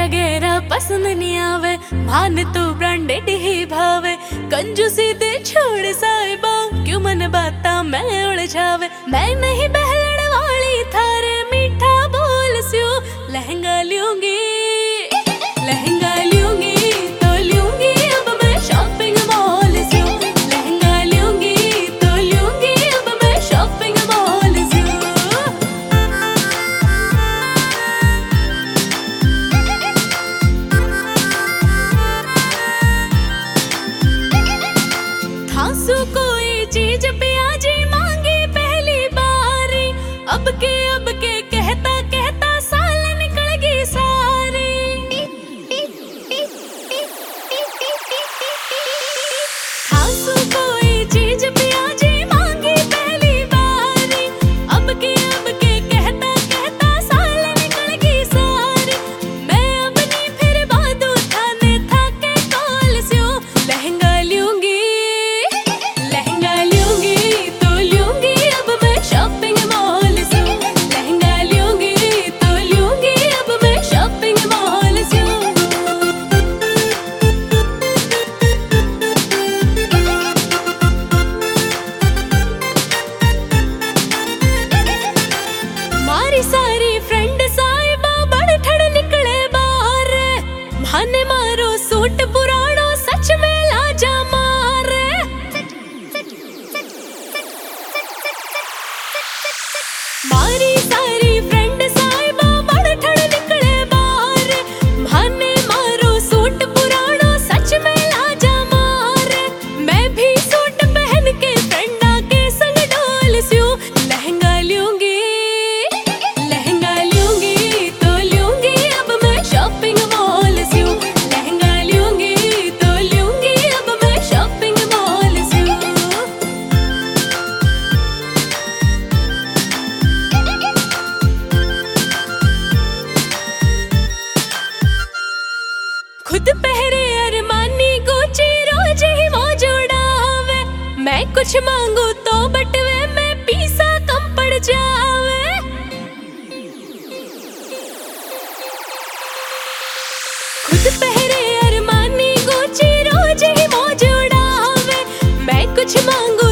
वगैरह पसंद नहीं आवे, मान तो ब्रांडेड ही भावे। कंजूसी दे छोड़ साहिबा, क्यों मन बाता मैं उलझावे। मैं नहीं बहलण वाली थारे मीठा बोल स्यू, लहंगा लूंगी लहंगा लूंगी तो लूंगी अब मैं शॉपिंग मॉल से। लहंगा लूंगी तो लूंगी अब मैं शॉपिंग मॉल से। थासू कोई चीज पियाजी मांगी पहली बारी, अब के कहता कहता साल निकल गई सारी। थासू कोई चीज पियाजी मांगी पहली बारी, अब के कहता कहता साल निकल गई सारी। मैं अब नहीं फिर बादू थाने था के कॉल स्यू। लहंगा लूंगी तो लूंगी अब मैं शॉपिंग मॉल से। लहंगा लूंगी तो लूंगी अब मैं शॉपिंग मॉल से। मारी सारी फ्रेंड साहिबा बड़ ठड़ निकले बाहर, भाने मारो सूट पुराणो सच में लाजा मारे। मारी सारी फ्रेंड साहिबा बड़ ठड़ निकले बाहर, भाने मारो सूट पुराणो सच में लाजा मारे। मैं भी सूट पहन के फ्रेंडा के संग डोल स्यू। लहंगा लूंगी तो लूंगी अब मैं शॉपिंग मॉल से। लहंगा लूंगी तो लूंगी अब मैं शॉपिंग मॉल से। खुद पहरे अरमानी गुची रोज ही मौज उड़ावे। मैं कुछ मांगू तो बटवे में पीसा कम पड़ जावे। खुद पहरे अरमानी गुची रोज ही मौज उड़ावे। मैं कुछ मांगू